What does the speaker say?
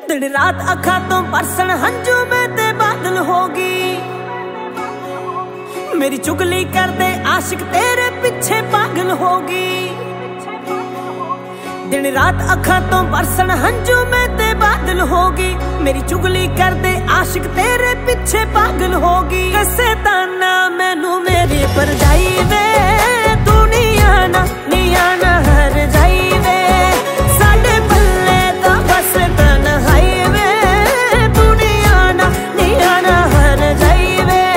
दिन रात अखा तो बरसन हंजू में ते बादल होगी। मेरी चुगली कर दे आशिक तेरे पीछे पागल होगी। दिन रात अखा तो बरसन हंजू में ते बादल होगी। मेरी चुगली कर दे आशिक तेरे पीछे पागल होगी। कैसे ताना मैनू मेरी परजाई वे